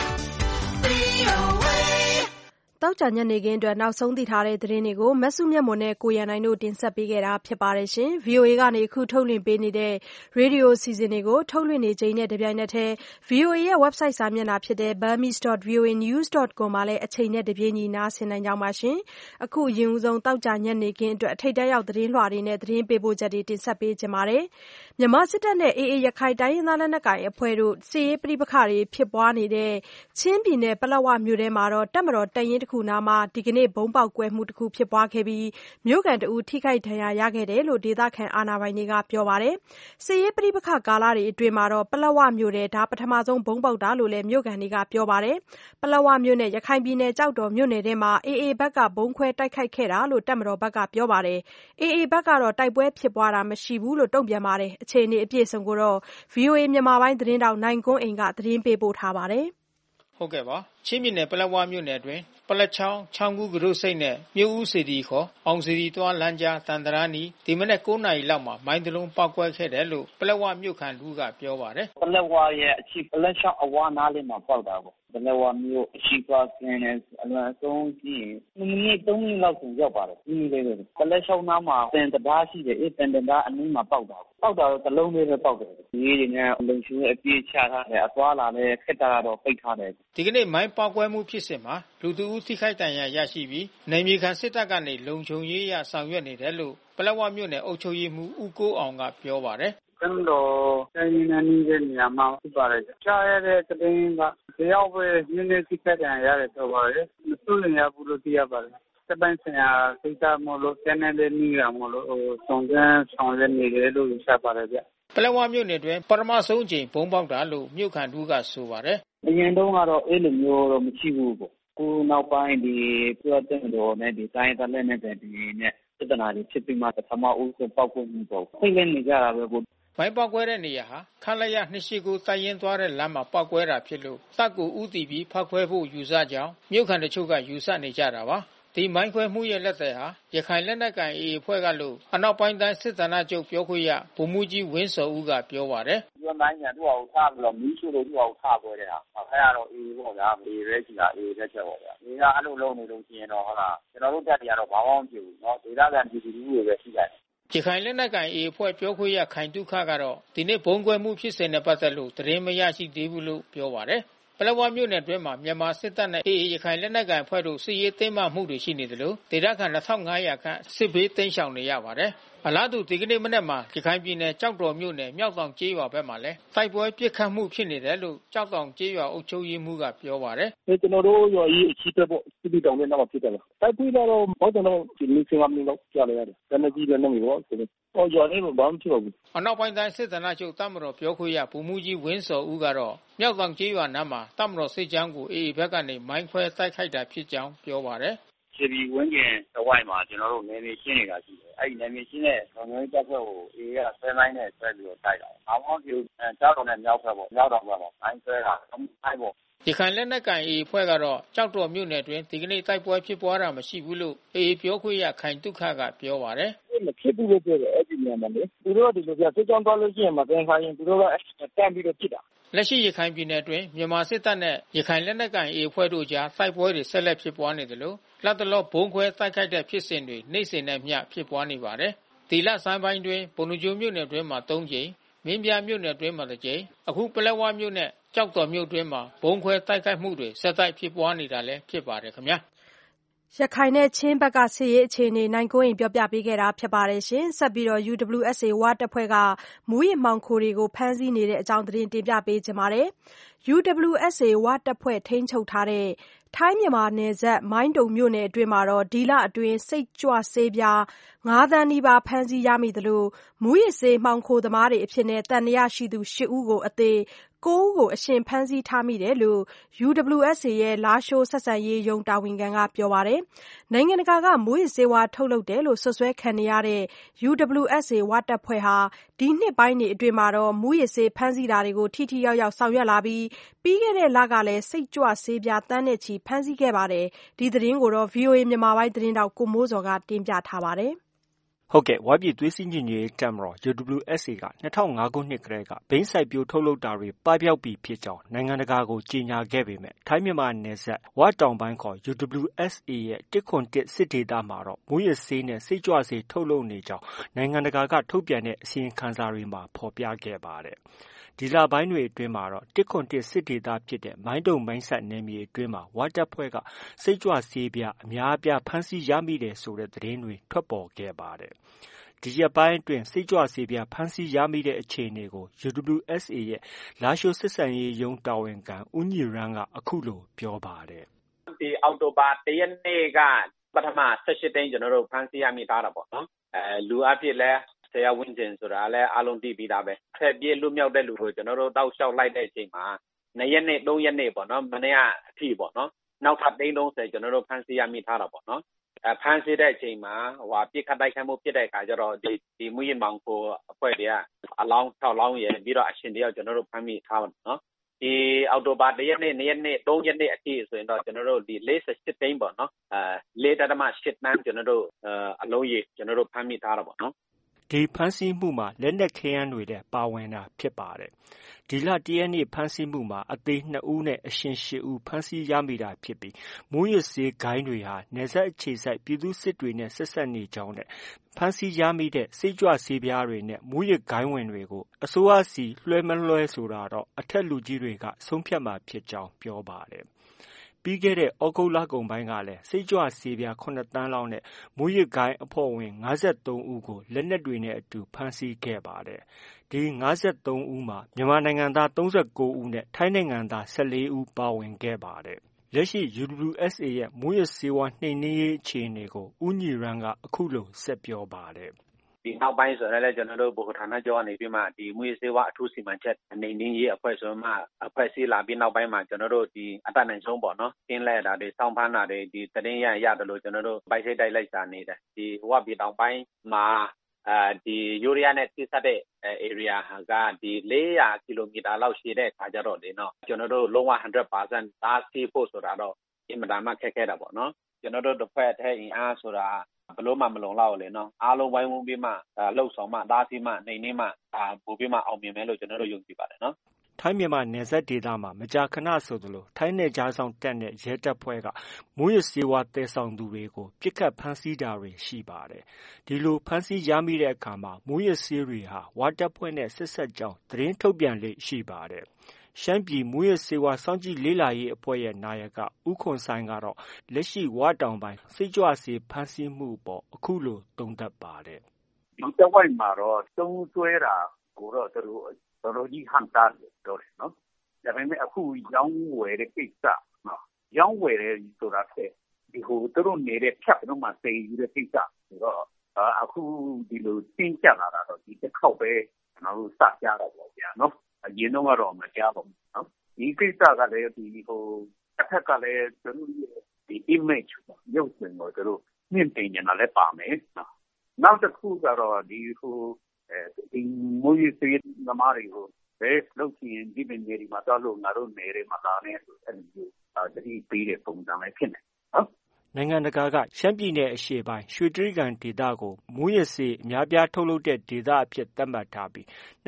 VOA. သောကြာညနေခင်းအတွက်နောက်ဆုံးသိထားတဲ့သတင်းတွေကိုမစုမြတ်မွန်နဲ့ကိုရန်နိုင်တို့တင်ဆက်ပေးခဲ့တာဖြစ်ပါတယ်။ VOA ကနေအခုထုတ်လွှင့်ပေးနေတဲ့ရေဒီယိုအစီအစဉ်တွေကိုထုတ်လွှင့်နေချိန်နဲ့တပြိုင်နက်တည်း VOA ရဲ့ website စာမျက်နှာဖြစ်တဲ့ burmese.voanews.com မှာလည်းအချိန်နဲ့တပြေးညီနားဆင်နိုင်ကြပါပြီ။ အခုအရင်ဆုံးသောကြာညနေခင်းအတွက်ထိပ်တန်းရောက်သတင်းလွှာတွေနဲ့သတင်းပေးပို့ချက်တွေတင်ဆက်ပေးချင်ပါတယ်။ မြန်မာစစ်တပ်နဲ့ AA ရခိုင်တိုင်းရင်းသားလက်နက်ကိုင်အဖွဲ့တို့စစ်ရေးပဋိပက္ခတွေဖြစ်ပွားနေတဲ့ ချင်းပြည်နယ်ပလက်ဝမြို့ထဲမှာ တပ်မတော်တပ်ရင်းတခုနားမှာ ဒီကနေ့ဗုံးပေါက်ကွဲမှုတခုဖြစ်ပွားခဲ့ပြီး မြို့ခံတဦးထိခိုက်ဒဏ်ရာရခဲ့တယ်လို့ ဒေသခံအာဏာပိုင်တွေကပြောပါတယ်။ စစ်ရေးပဋိပက္ခကာလတွေအတွင်း ပလက်ဝမြို့ထဲပထမဆုံးဗုံးပေါက်တာလို့လည်းမြို့ခံတွေကပြောပါတယ်။ ပလက်ဝမြို့နဲ့ ရခိုင်ပြည်နယ်ကျောက်တော်မြို့နယ်ထဲမှာ AA ဘက်က ဗုံးခွဲတိုက်ခိုက်ခဲ့တာလို့ တပ်မတော်ဘက်ကပြောပါတယ်။ AA ဘက်ကတော့တိုက်ပွဲဖြစ်ပွားတာမရှိဘူးလို့တုံ့ပြန်ပါတယ်။ အခြေအနေအပြည့်အစုံကို ဗွီအိုအေမြန်မာပိုင်းသတင်းထောက်နိုင်ကွန်းအိန်ကသတင်းပေးပို့ထားပါတယ်။ချင်းပြည်နယ်ပလက်ဝမြို့နယ်အတွင်း ပလက်ချောင်း၊ ချောင်းကူးကူးတို့ဆိပ်နဲ့ မြို့ဦးစေတီ အောင်စေတီသွားလမ်းကြား သံတံတားအနီး ဒီမနက် 9 နာရီလောက်မှာ မိုင်းတစ်လုံးပေါက်ကွဲခဲ့တယ်လို့ ပလက်ဝမြို့ခံတဦးကပြောပါတယ်။ "ပလက်ဝရဲ့အရှေ့ပလက်ချောင်းအဝနားလေးမှာပေါက်တာပေါ့။ ပလက်ဝမြို့အရှေ့ဘက်ကွင်းနဲ့အလွန်အဆုံးကြည့်ရင် 2 မိနစ် 3 မိနစ်လောက်ဆိုရောက်ပါတယ်။ နီးနီးလေးပဲ။ ပလက်ချောင်းနားမှာသံတံတားရှိတယ်။ အဲဒီသံတံတားအနီးမှာပေါက်တာ။ ပေါက်တာတော့တလုံးပဲပေါက်တယ်။ ရဲတွေနဲ့လုံခြုံရေးအပြည့်ချထားတယ်။ အသွားအလာလည်းခေတ္တတော့ပိတ်ထားတယ်။ " ဒီကနေ့မိုင်းပေါက်ကွဲမှုဖြစ်စဉ်မှာ လူတဦးထိခိုက်ဒဏ်ရာရရှိပြီး နယ်မြေခံစစ်တပ်ကနေလုံခြုံရေးအရဆောင်ရွက်နေတယ်လို့ ပလက်ဝမြို့နယ်အုပ်ချုပ်ရေးမှူးဦးကိုးအောင်ကပြောပါတယ်။ "တပ်မတော်တပ်ရင်းနဲ့နီးတဲ့နေရာမှာဖြစ်ပါတယ်။ ကြားရတဲ့သတင်းကတယောက်ပဲနည်းနည်းထိခိုက်ဒဏ်ရာရတယ်ပြောပါတယ်။ မစိုးရိမ်ရဘူးလို့သိရပါတယ်။ တပ်ပိုင်းဆိုင်ရာကိစ္စမို့လို့တပ်နဲ့လည်းနီးတာမို့လို့စုံစမ်းဆောင်ရွက်နေတယ်လို့ယူဆပါတယ်ဗျ။ " ပလက်ဝမြို့နယ်အတွင်းပထမဆုံးအကြိမ်ဗုံးပေါက်တာလို့မြို့ခံတဦးကဆိုပါတယ်။ "အရင်တုန်းကတော့အဲဒီလိုမျိုးတော့မရှိဘူးပေါ့။ အခုနောက်ပိုင်းဒီအစိုးရတပ်မတော်နဲ့တိုင်းရင်းသားလက်နက်ကိုင်တွေနဲ့ပြဿနာတွေဖြစ်ပြီးမှပထမဦးဆုံးပေါက်ကွဲမှုပေါ့ဖိတ်လဲနေကြတာပဲကိုမိုင်းပေါက်ကွဲတဲ့နေရာဟာခန့်လက်ရ289တိုက်ရင်သွားတဲ့လမ်းမှာပေါက်ကွဲတာဖြစ်လို့တပ်ကိုဥတီပြီးဖောက်ခွဲဖို့ယူဆကြောင်းမြို့ခံတချို့ကယူဆနေကြတာပါဒီမိုင်းခွဲမှုရဲ့လက်သည်ဟာရခိုင်လက်နက်ကိုင် AA အဖွဲ့ကလို့အနောက်ပိုင်းတိုင်းစစ်ဌာနချုပ်ပြောခွင့်ရဗိုလ်မှူးကြီးဝင်းစောဦးကပြောပါတယ်ဒီမိုင်းညာသူ့အောင်ထားပြီးတော့မီးရှို့လို့သူ့အောင်ထားပွဲတဲ့ဟာအဲ့ဒါတော့ AA ပေါ့ဗျာ AA ပဲရှိတာ AA လက်ချက်ပေါ့ဗျာဒီကအဲ့လိုလုံးနေလို့ရှိရင်တော့ဟုတ်လားကျွန်တော်တို့တက်တွေကတော့ဘာမှမဖြစ်ဘူးเนาะဒေသခံပြည်သူတွေပဲရှိတယ်ရခိုင်လက်နက်ကိုင် AA အဖွဲ့ပြောခွင့်ရခိုင်တုခကတော့ဒီနေ့ဘုံကွဲမှုဖြစ်စဉ်နဲ့ပတ်သက်လို့သတင်းမရရှိသေးဘူးလို့ပြောပါတယ်ပလက်ဝမြို့နယ်အတွင်းမှာမြန်မာစစ်တပ်နဲ့ AA ရခိုင်လက်နက်ကိုင်အဖွဲ့တို့စစ်ရေးသိမ်းမှမှုတွေရှိနေတယ်လို့ဒေသခံ2500ခန့်စစ်ဘေးသိမ်းရှောင်နေရပါတယ်အလားတူဒီကနေ့မနေ့မှာရခိုင်ပြည်နယ်ကြောက်တော်မြို့နယ်မြောက်တောင်ကျေးရွာဘက်မှာလည်းတိုက်ပွဲပစ်ခတ်မှုဖြစ်နေတယ်လို့ကြောက်တောင်ကျေးရွာအုပ်ချုပ်ရေးမှူးကပြောပါတယ်ကျွန်တော်တို့ရွာကြီးအချီးတက်ပေါ့စစ်တီတောင်နဲ့နောက်မှာဖြစ်တယ်လားတိုက်ပွဲတော့ဘောတော့ဒီနေ့စင်5မိနစ်လောက်ကြာလာရတယ်ဒါနဲ့ကြီးလည်းနေပြီပေါ့ရွာလေးဘာမှမဖြစ်ဘူးအနောက်ပိုင်းတိုင်းစစ်ဌာနချုပ်တပ်မတော်ပြောခွင့်ရဗိုလ်မှူးကြီးဝင်းစောဦးကတော့မြောက်တောင်ကျေးရွာနားမှာတပ်မတော်စစ်ကြောင်းကို AA ဘက်ကနေမိုင်းခွဲတိုက်ခိုက်တာဖြစ်ကြောင်းပြောပါတယ်ခြေဒီဝင်းကျင်တဝိုက်မှာကျွန်တော်တို့နေနေရှင်းနေတာရှိတယ်အဲ့ဒီနေနေရှင်းတဲ့လုံငယ်တပ်ဖွဲ့ကို AA ကဆွဲမိုင်းနဲ့ဆွဲပြီးတော့တိုက်တာဘာမှမဖြစ်ကြောက်တော်နဲ့မြောက်ဖက်ပေါ့မြောက်တော်ဘက်မှာမိုင်းဆွဲတာအဲ့ပေါ့ရခိုင်လက်နက်ကိုင် AA အဖွဲ့ကတော့ကြောက်တော်မြို့နယ်တွင်ဒီကနေ့တိုက်ပွဲဖြစ်ပွားတာမရှိဘူးလို့ AA ပြောခွင့်ရခိုင်တုခကပြောပါတယ်မဖြစ်ဘူးလို့ပြောတယ်အဲ့ဒီနေရာမှာလေသူတို့ကဒီလိုပြစစ်ကြောင်းသွားလို့ရှိရင်မတင်ခိုင်းရင်သူတို့ကတန်းပြီးတော့ဖြစ်တာလက်ရှိရခိုင်ပြည်နယ်တွင်မြန်မာစစ်တပ်နဲ့ရခိုင်လက်နက်ကိုင် AA အဖွဲ့တို့ကြားတိုက်ပွဲတွေဆက်လက်ဖြစ်ပွားနေတယ်လို့လက်တလောဘုံခွဲတိုက်ခိုက်တဲ့ဖြစ်စဉ်တွေနေ့စဉ်နဲ့မျှဖြစ်ပွားနေပါတယ်ဒီလဆိုင်းပိုင်းတွင်ပုဏ္ဏားကျွန်းမြို့နယ်တွင်မှာ3ကြိမ်မင်းပြမြို့နယ်တွင်မှာ1ကြိမ်အခုပလက်ဝမြို့နဲ့ကြောက်တော်မြို့တွင်မှာဘုံခွဲတိုက်ခိုက်မှုတွေဆက်တိုက်ဖြစ်ပွားနေတာလည်းဖြစ်ပါတယ်ခင်ဗျာရခိုင်နဲ့ချင်းဘက်ကစစ်ရေးအခြေအနေနိုင်ကိုရင်ပြောပြပေးခဲ့တာဖြစ်ပါတယ်ရှင်ဆက်ပြီးတော့ UWSA ဝါတပ်ဖွဲ့ကမူးယစ်မှောင်ခိုတွေကိုဖမ်းဆီးနေတဲ့အကြောင်းသတင်းတင်ပြပေးချင်ပါတယ် UWSA ဝါတပ်ဖွဲ့ထိန်းချုပ်ထားတဲ့ထိုင်းမြန်မာနယ်စပ်မိုင်းတုံမြို့နယ်အတွင်းမှာဒီလအတွင်းစိတ်ကြွဆေးပြား9သန်းနီးပါးဖမ်းဆီးရမိသလိုမူးယစ်ဆေးမှောင်ခိုသမားတွေအဖြစ်သံသယရှိသူ8ဦးကိုအသေ9ဦးကိုအရှင်ဖမ်းဆီးထားမိတယ်လို့ UWSA ရဲ့လားရှိုးဆက်ဆံရေးရုံးတာဝန်ခံကပြောပါတယ်။နိုင်ငံတကာကမူးယစ်ဆေးဝါးထုတ်လုပ်တယ်လို့စွပ်စွဲခံနေရတဲ့ UWSA ဝါတပ်ဖွဲ့ဟာဒီနှစ်ပိုင်းတွေအတွင်းမူးယစ်ဆေးဖမ်းဆီးတာတွေကိုထိထိရောက်ရောက်ဆောင်ရွက်လာပြီးပြီးခဲ့တဲ့လကလည်းစိတ်ကြွဆေးပြားသန်းနဲ့ချီဖမ်းဆီးခဲ့ပါတယ်။ဒီသတင်းကို VOA မြန်မာပိုင်းသတင်းထောက်ကိုမိုးစော်ကတင်ပြထားပါတယ်။ဟုတ်ကဲ့ဝါပြည်သွေးစည်းညီညွတ်ရေးတပ်မတော် UWSA က2005ခုနှစ်ကတည်းကဘိန်းစိုက်ပျိုးထုတ်လုပ်တာတွေပပျောက်ပြီဖြစ်ကြောင်းနိုင်ငံတကာကိုကြေညာခဲ့ပေမဲ့ထိုင်းမြန်မာနယ်စပ်ဝတောင်ပိုင်းခေါ် UWSA ရဲ့101စစ်ဒေသမှာတော့မူးယစ်ဆေးနဲ့စိတ်ကြွဆေးထုတ်လုပ်နေကြောင်းနိုင်ငံတကာကထုတ်ပြန်တဲ့အစီရင်ခံစာတွေမှာဖော်ပြခဲ့ပါတယ်။ဒီလပိုင်းတွေအတွင်းမှာတော့101စစ်ဒေသဖြစ်တဲ့မိုင်းတုံမိုင်းဆက်နယ်မြေအတွင်းမှာဝါတပ်ဖွဲ့ကစိတ်ကြွဆေးပြားအများအပြားဖမ်းဆီးရမိတယ်ဆိုတဲ့သတင်းတွေထွက်ပေါ်ခဲ့ပါတယ်။ဒီရက်ပိုင်းအတွင်းစိတ်ကြွဆေးပြားဖမ်းဆီးရမိတဲ့အခြေအနေကို UWSA ရဲ့လားရှိုးဆက်ဆံရေးရုံးတာဝန်ခံဦးညီရန်းကအခုလိုပြောပါတယ်။ဒီအောက်တိုဘာ1ရက်နေ့ကပထမ18သိန်းကျွန်တော်တို့ဖမ်းဆီးရမိထားတာပေါ့နော်။လူအဖြစ်လဲ10ဝန်းကျင်ဆိုတာလည်းအလုံးသိပြီးသားပဲ။ထွက်ပြေးလွတ်မြောက်တဲ့လူကိုကျွန်တော်တို့တောက်လျှောက်လိုက်တဲ့အချိန်မှာ2ရက်နေ့3ရက်နေ့ပေါ့နော်။မနေ့ကအထိပေါ့နော်။နောက်ထပ်330ကျွန်တော်တို့ဖမ်းဆီးရမိထားတာပေါ့နော်။ဖမ်းဆီးတဲ့အချိန်မှာပြစ်ခတ်တိုက်ခိုက်မှုဖြစ်တဲ့အခါကျတော့ဒီမူရင်းမောင်ကိုအဖွဲ့တွေကအလောင်း6လောင်းရယ်ပြီးတော့အရှင်တယောက်ကျွန်တော်တို့ဖမ်းမိထားပါနော်။ဒီအောက်တိုဘာ1ရက်နေ့2ရက်နေ့3ရက်နေ့အထိဆိုရင်တော့ကျွန်တော်တို့ဒီ48သိန်းပေါ့နော်။4.8တန်းကျွန်တော်တို့အလုံးကြီးကျွန်တော်တို့ဖမ်းမိထားတာပေါ့နော်။ဒီဖမ်းဆီးမှုမှာလက်နက်ခဲယမ်းတွေလည်းပါဝင်တာဖြစ်ပါတယ်။ဒီလ1ရက်နေ့ဖမ်းဆီးမှုမှာအသေး2ဦးနဲ့အရှင်8ဦးဖမ်းဆီးရမိတာဖြစ်ပြီးမူးယစ်ဆေးဂိုဏ်းတွေဟာနယ်စပ်အခြေစိုက်ပြည်သူစစ်တွေနဲ့ဆက်ဆက်နေကြောင်းနဲ့ဖမ်းဆီးရမိတဲ့စိတ်ကြွဆေးပြားတွေနဲ့မူးယစ်ဂိုဏ်းဝင်တွေကိုအစိုးရစီလွှဲမလွှဲဆိုတာတော့အထက်လူကြီးတွေကဆုံးဖြတ်မှာဖြစ်ကြောင်းပြောပါတယ်။ပြီးခဲ့တဲ့ဩဂုတ်လကုန်ပိုင်းကလည်းစိတ်ကြွဆေးပြား9သန်းလောက်နဲ့မူးယစ်ဂိုဏ်းအဖွဲ့ဝင်53ဦးကိုလက်နက်တွေနဲ့အတူဖမ်းဆီးခဲ့ပါတယ်။ဒီ53ဦးမှာမြန်မာနိုင်ငံသား39ဦးနဲ့ထိုင်းနိုင်ငံသား14ဦးပါဝင်ခဲ့ပါတယ်။လက်ရှိ UWSA ရဲ့မူးယစ်ဆေးဝါးနှိမ်နင်းရေးအခြေအနေကိုဦးညီရန်းကအခုလိုဆက်ပြောပါတယ်။ဒီဒီနောက်ပိုင်းဆိုရင်လည်းကျွန်တော်တို့ဗဟိုဌာနချုပ်ကနေပြီးမှဒီမူရေးစေဝါအထူးစီမံချက်အနေနဲ့ရေးအဖွဲ့ဆိုမှအဖွဲ့စည်းလာပြီးနောက်ပိုင်းမှာကျွန်တော်တို့ဒီအတနိုင်ဆုံးပေါ့နော်ကျင်းလဲတာတွေစောင်းဖမ်းတာတွေဒီသတင်းရတယ်လို့ကျွန်တော်တို့ပိုက်စိတ်တိုက်လိုက်စာနေတယ်ဒီဝါပြည်တောင်ပိုင်းမှာဒီယူရီးယားနဲ့တိစတဲ့ area ကဒီ400 ကီလိုမီတာလောက်ရှိတဲ့အခါကျတော့လေနော်ကျွန်တော်တို့လုံးဝ 100% ဒါစီဖို့ဆိုတာတော့အင်မတန်မှခက်ခဲတာပေါ့နော်ကျွန်တော်တို့တစ်ဖက်ထဲအင်အားဆိုတာဘလို့မှမလုံလောက်လေနော်အားလုံးဝိုင်းဝန်းပြီးမှလှုပ်ဆောင်မှဒါစီမှနေနေမှပို့ပြီးမှအောင်မြင်မယ်လို့ကျွန်တော်တို့ယုံကြည်ပါတယ်နော်ထိုင်းမြန်မာနယ်စပ်ဒေသမှာမကြာခဏဆိုသလိုထိုင်းနယ်ခြားဆောင်တပ်နဲ့ရဲတပ်ဖွဲ့ကမူးယစ်ဆေးဝါးသယ်ဆောင်သူတွေကိုပစ်ခတ်ဖမ်းဆီးတာတွေရှိပါတယ်။ဒီလိုဖမ်းဆီးရမိတဲ့အခါမှာမူးယစ်ဆေးတွေဟာဝါတပ်ဖွဲ့နဲ့ဆက်ဆက်ကြောင်းသတင်းထုတ်ပြန်လေ့ရှိပါတယ်။ရှမ်းပြည်မူးယစ်ဆေးဝါးစောင့်ကြည့်လေ့လာရေးအဖွဲ့ရဲ့နာယကဦးခွန်ဆိုင်ကတော့လက်ရှိဝါတောင်ပိုင်းစိတ်ကြွဆေးဖမ်းဆီးမှုပေါ်အခုလိုသုံးသပ်ပါတယ်။ဒီတဝိုက်မှာတော့သုံးစွဲတာကိုတော့သူတို့တော်တော်ကြီးဟန်တာတော့တယ်နော်ဒါပေမဲ့အခုရောင်းဝယ်တဲ့ကိစ္စနော်ရောင်းဝယ်တဲ့ဆိုတာတဲ့ဒီဟိုသူတို့နေတဲ့ဖြတ်တော့မှသိယူတဲ့ကိစ္စဆိုတော့အခုဒီလိုတင်းကျပ်လာတာတော့ဒီတစ်ခေါက်ပဲကျွန်တော်တို့စကြတာပေါ့ဗျာနော်အရင်တော့မကြားပါဘူးနော်ဒီကိစ္စကလည်းဒီဟိုတစ်ခါကလည်းသူတို့ဒီ image ရုပ်ရှင်ကိုသူတို့မြင့်တင်နေတာလည်းပါမယ်နော်နောက်တစ်ခုကတော့ဒီဟိုဒီမူရေးစေနမာရီကိုလောက်ချင်ဒီပင်ကြီးမှာတော့ငါတို့နေရမှာသားနေဆိုအဲ့ဒီတတိပေးတဲ့ပုံစံလေးဖြစ်နေနော်နိုင်ငံတကာကရှမ်းပြည်နယ်အရှေ့ပိုင်းရွှေတြိဂံဒေသကိုမူးယစ်ဆေးအများပြားထုတ်လုပ်တဲ့ဒေသအဖြစ်သတ်မှတ်ထားပြီး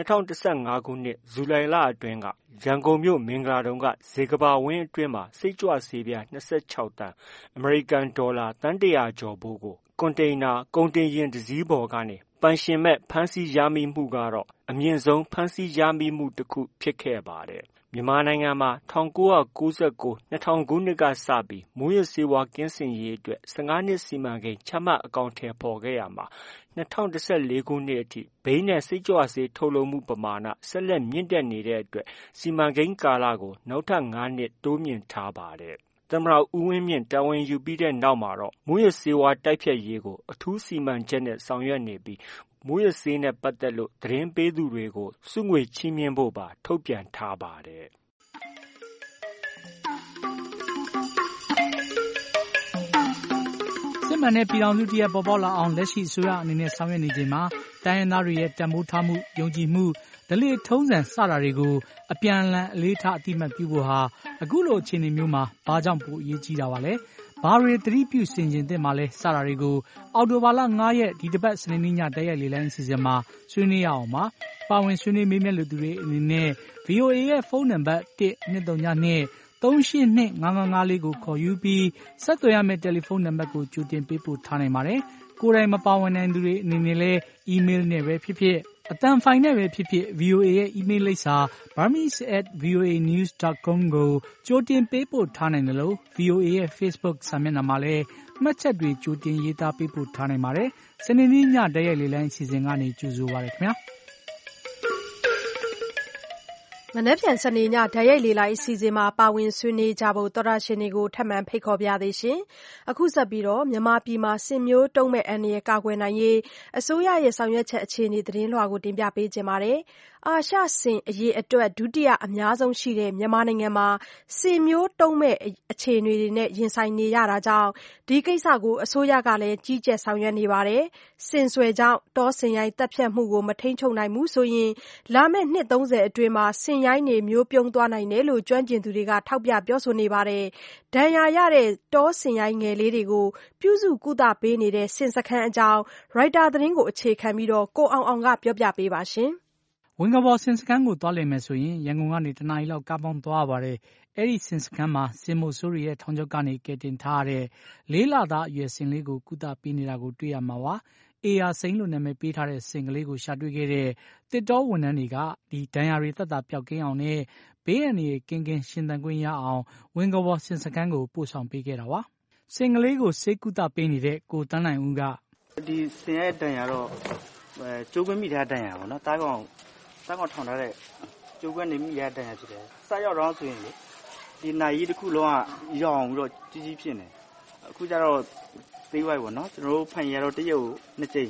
2015ခုနှစ်ဇူလိုင်လအတွင်းကရန်ကုန်မြို့မင်္ဂလာတုံးကဇေကဘာဝင်းအတွင်းမှာစိတ်ကြွဆေးပြား26တန်အမေရိကန်ဒေါ်လာတန်100ကျော်ဖို့ကိုကွန်တိန်နာကုန်တင်ယာဉ်တစ်စီးပေါ်ကနေပိုင်ရှင်မဲ့ဖမ်းဆီးရမိမှုကတော့အမြင့်ဆုံးဖမ်းဆီးရမိမှုတစ်ခုဖြစ်ခဲ့ပါတယ်။မြန်မာနိုင်ငံမှာ1999-2000ခုနှစ်ကစပြီးမူးယစ်ဆေးဝါးကင်းစင်ရေးအတွက်15နှစ်စီမံကိန်းချမှတ်အကောင်အထည်ဖော်ခဲ့ရမှာ2014ခုနှစ်အထိဘိန်းနဲ့စိတ်ကြွဆေးထုတ်လုပ်မှုပမာဏဆက်လက်မြင့်တက်နေတဲ့အတွက်စီမံကိန်းကာလကိုနောက်ထပ်5နှစ်တိုးမြှင့်ထားပါတယ်။သမ္မတဦးဝင်းမြင့်တာဝန်ယူပြီးတဲ့နောက်မှာတော့မူးယစ်ဆေးဝါးတိုက်ဖျက်ရေးကိုအထူးစီမံချက်နဲ့ဆောင်ရွက်နေပြီးမူးယစ်ဆေးနဲ့ပတ်သက်လို့သတင်းပေးသူတွေကိုဆုငွေချီးမြှင့်ဖို့ပါထုတ်ပြန်ထားပါတယ်။စစ်မှန်တဲ့ပြည်ထောင်စုတရပ်ပေါ်ပေါက်လာအောင်လက်ရှိအစိုးရအနေနဲ့ဆောင်ရွက်နေချိန်မှာတိုင်းရင်းသားတွေရဲ့တန်ဖိုးထားမှုယုံကြည်မှုဓလေ့ထုံးစံစတာတွေကိုအပြန်အလှန်အလေးထားအတိမတ်ပြုဖို့ဟာအခုလိုအခြေအနေမျိုးမှာဘာကြောင့်ပိုအရေးကြီးတာပါလဲဘာတွေသတိပြုဆင်ခြင်သင့်မှလဲစတာတွေကိုအောက်တိုဘာလ9ရက်ဒီတစ်ပတ်စနေနေ့ညတိုက်ရိုက်လေ့လာအစီအစဉ်မှာဆွေးနွေးရအောင်ပါပါဝင်ဆွေးနွေးမေးမြန်းလူသူတွေအနေနဲ့ VOA ရဲ့ဖုန်းနံပါတ်1-232-382-5554ကိုခေါ်ယူပြီးဆက်သွယ်ရမယ့်တယ်လီဖုန်းနံပါတ်ကိုကြိုတင်ပေးပို့ထားနိုင်ပါတယ်ကိုယ်တိုင်မပါဝင်နိုင်သူတွေအနေနဲ့လည်း email နဲ့ပဲဖြစ်ဖြစ်အတန်ဖိုင်နဲ့ပဲဖြစ်ဖြစ် VOA ရဲ့ email လိပ်စာ burmese@voanews.com ကိုကြိုတင်ပေးပို့ထားနိုင်တယ်လို့ VOA ရဲ့ Facebook စာမျက်နှာမှာလည်းမှတ်ချက်တွေကြိုတင်ရေးသားပေးပို့ထားနိုင်ပါတယ်။စနေနေ့ညတိုက်ရိုက်လေ့လာအစီအစဉ်ကနေကြိုဆိုပါရခင်ဗျာ။မနက်ဖြန်စနေညဓာတ်ရိုက်လေလာအစီအစဉ်မှာပါဝင်ဆွေးနွေးကြဖို့သောတရှင်တွေကိုထပ်မံဖိတ်ခေါ်ပါသေးရှင်။အခုဆက်ပြီးမြန်မာပြည်မှာဆင်မျိုးတုံးမဲ့အန္တရာယ်ကာကွယ်နိုင်ရေးအစိုးရရဲ့ဆောင်ရွက်ချက်အခြေအနေသတင်းလွှာကိုတင်ပြပေးခြင်းပါတယ်။အာရှဆင်အရေးအတွက်ဒုတိယအများဆုံးရှိတဲ့မြန်မာနိုင်ငံမှာဆင်မျိုးတုံးမဲ့အခြေအနေတွေနဲ့ရင်ဆိုင်နေရတာကြောင့်ဒီကိစ္စကိုအစိုးရကလည်းကြီးကြပ်ဆောင်ရွက်နေပါတယ်။ဆင်ဆွယ်ကြောင့်တောဆင်ရိုင်းတပ်ဖြတ်မှုကိုမထိန်းချုပ်နိုင်ဘူးဆိုရင်လာမယ့်နှစ်30အတွင်းမှာဆင်ရိုင်းတွေမျိုးပြုံးသွားနိုင်တယ်လို့ကျွမ်းကျင်သူတွေကထောက်ပြပြောဆိုနေပါတယ်။ဒဏ်ရာရတဲ့တောဆင်ရိုင်းငယ်လေးတွေကိုပြုစုကုသပေးနေတဲ့ဆင်စခန်းအကြောင်းရိုက်တာသတင်းကိုအခြေခံပြီးကိုအောင်အောင်ကပြောပြပေးပါရှင်။ဝင်ကဘော်ဆင်စခန်းကိုသွားလည်မယ်ဆိုရင်ရန်ကုန်ကနေတနားရီလောက်ကားပေါင်းသွားရပါတယ်။အဲ့ဒီဆင်စခန်းမှာဆင်မိုဆိုးတွေရဲ့ထောင်ချောက်ကနေကယ်တင်ထားရတဲ့လေးလသားအရွယ်ဆင်လေးကိုကုသပေးနေတာကိုတွေ့ရမှာပါ။အေယာစိန်လို့နာမည်ပေးထားတဲ့ဆင်ကလေးကိုရှာတွေ့ခဲ့တဲ့တစ်တောဝန်ထမ်းတွေကဒီဒဏ်ရာတွေသက်သာပျောက်ကင်းအောင်နဲ့ဘေးအန္တရာယ်ကင်းကင်းရှင်သန်ခွင့်ရအောင်ဝင်ကဘော်ဆင်စခန်းကိုပို့ဆောင်ပေးခဲ့တာပါ။ဆင်ကလေးကိုဆေးကုသပေးနေတဲ့ကိုတန်းနိုင်ဦးကဒီဆင်ရဲ့ဒဏ်ရာတော့ကျိုးကွင်းမိထားဒဏ်ရာပေါ့နော်တားကောင်ထောင်ထားတဲ့ကျိုးကွင်းနေမိရတဲ့ဒဏ်ရာဖြစ်တယ်။စရောက်တော့ဆိုရင်လေဒီနိုင်ကြီးတစ်ခုလုံးကရောင်ပြီးတော့ကြီးဖြစ်နေ။အခုကျတော့သေးဝိုက်ပေါ့နော်ကျွန်တော်တို့ဖန်ရတော့တရက်ကို2ကြိမ်ဆ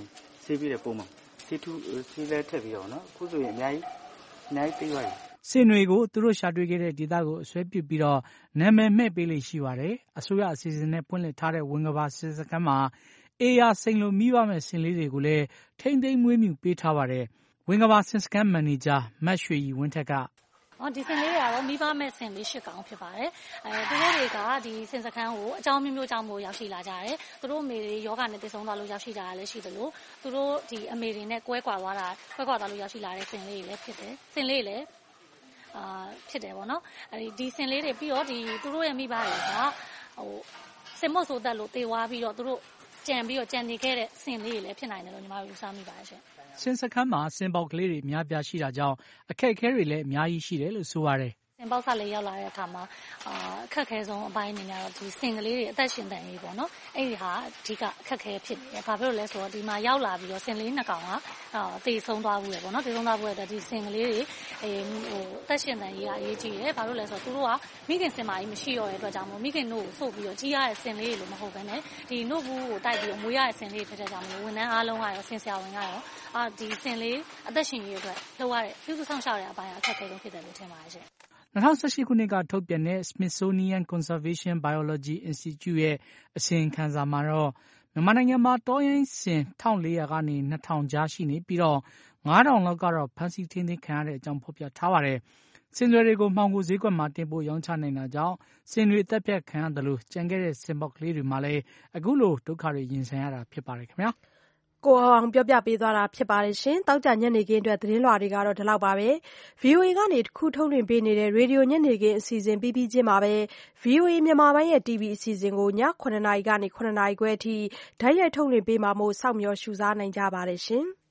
ဆေးပြီးတဲ့ပုံမှာဆေးလဲထည့်ပြီးတော့နော်အခုဆိုရင်အများကြီးပေးသွားပြီဆင်တွေကိုသူတို့ရှာတွေ့ခဲ့တဲ့ဒေသကိုအစွဲပြုပြီးတော့နာမည်မဲ့ပေးလိမ့်ရှိပါတယ်အစိုးရအစီအစဉ်နဲ့ဖွင့်လှစ်ထားတဲ့ဝင်ကဘာစစ်စခန်းမှာအေယာစိန်လိုမိဘမဲ့ဆင်လေးတွေကိုလည်းထိမ့်သိမ်းမွေးမြူပေးထားပါတယ်ဝင်ကဘာစစ်စခန်းမန်နေဂျာမတ်ရွှေရီဝင်းထက်ကဒီဆင်လေးတွေကတော့မိဘမဲ့ဆင်လေး၈ကောင်ဖြစ်ပါတယ်သူတို့တွေကဒီဆင်စခန်းကိုအကြောင်းမျိုးကြောင့်မို့ရောက်ရှိလာကြတယ်သူတို့အမေတွေယောဂနဲ့တည်ဆုံသွားလို့ရောက်ရှိလာတာလည်းရှိတယ်လို့သူတို့ဒီအမေတွေနဲ့ကွဲကွာသွားလို့ရောက်ရှိလာတဲ့ဆင်လေးတွေလည်းဖြစ်တယ်ဆင်လေးလည်းဖြစ်တယ်ပေါ့နော်ဒီဆင်လေးတွေပြီးတော့ဒီသူတို့ရဲ့မိဘတွေကဆင်မုတ်ဆိုသက်လို့တေဝါပြီးတော့သူတို့ကြံနေခဲ့တဲ့ဆင်လေးတွေလည်းဖြစ်နိုင်တယ်လို့ညီမတို့ယူဆမိပါတယ်ရှင်ဆင်စခန်းမှာဆင်ပေါက်ကလေးတွေအများပြားရှိတာကြောင့်အခက်အခဲတွေလည်းအများကြီးရှိတယ်လို့ဆိုပါတယ်ဆင်ပေါက်ဆက်လေးရောက်လာတဲ့အခါမှာအခက်ခဲဆုံးအပိုင်းအနေနဲ့တော့ဒီဆင်ကလေးတွေအသက်ရှင်တန်ရေးပေါ့နော်အဲ့ဒီဟာအဓိကအခက်ခဲဖြစ်နေတယ်။ဘာဖြစ်လို့လဲဆိုတော့ဒီမှာရောက်လာပြီးတော့ဆင်လေးနှစ်ကောင်ကတေဆုံးသွားဘူးလေပေါ့နော်တေဆုံးသွားဘူးတဲ့ဒီဆင်ကလေးတွေအသက်ရှင်တန်ရေးကအရေးကြီးတယ်။ဘာလို့လဲဆိုတော့သူတို့ကမိခင်ဆင်မကြီးမရှိတော့တဲ့အတွက်ကြောင့်မို့မိခင်တို့ကိုစို့ပြီးတော့ကြီးရတဲ့ဆင်လေးတွေလို့မဟုတ်ဘဲနဲ့ဒီနှုတ်ဘူးကိုတိုက်ပြီးတော့မွေးရတဲ့ဆင်လေးတွေဖြစ်တဲ့ကြောင့်မို့ဝန်ထမ်းအားလုံးကရောဆင်ဆရာဝန်ကရောဒီဆင်လေးအသက်ရှင်ရေးအတွက်လုပ်ရတဲ့ပြုစုဆောင်ရှောက်တဲ့အပိုင်းအခက်ခဲဆုံးဖြစ်တယ်လို့ထင်ပါတယ်ရှင် 2018 ခုနှစ်ကထုတ်ပြန်တဲ့ Smithsonian Conservation Biology Institute ရဲ့အစီရင်ခံစာမှာတော့မြန်မာနိုင်ငံမှာတောရိုင်းဆင်1400ကနေ2000ကြားရှိနေပြီးတော့9000လောက်ကတော့ဖမ်းဆီးထိန်းသိမ်းခံရတဲ့အကြောင်းဖော်ပြထားပါတယ်။ဆင်တွေကိုမှောင်ခိုဈေးကွက်မှာတင်ပို့ရောင်းချနိုင်တာကြောင့်ဆင်တွေအသက်ပြတ်ခံရတယ်လို့ကြံခဲ့တဲ့ဆင်ပေါက်ကလေးတွေမှာလည်းအခုလိုဒုက္ခတွေရင်ဆိုင်ရတာဖြစ်ပါတယ်ခင်ဗျာ။ကိုအောင်ပြောပြပေးသွားတာဖြစ်ပါတယ်ရှင်။တောက်ကြညနေခင်းအတွက်သတင်းလွှာတွေကတော့ဒီလောက်ပါပဲ။ VOA ကနေတခုထုတ်လွှင့်ပေးနေတဲ့ရေဒီယိုညနေခင်းအစီအစဉ်ပြီးချင်းမှာပဲ VOA မြန်မာပိုင်းရဲ့ TV အစီအစဉ်ကိုည9:00 နာရီကနေ9:00 နာရီခွဲအထိဓာတ်ရိုက်ထုတ်လွှင့်ပေးမှာမို့စောင့်မျှော်ရှုစားနိုင်ကြပါတယ်ရှင်။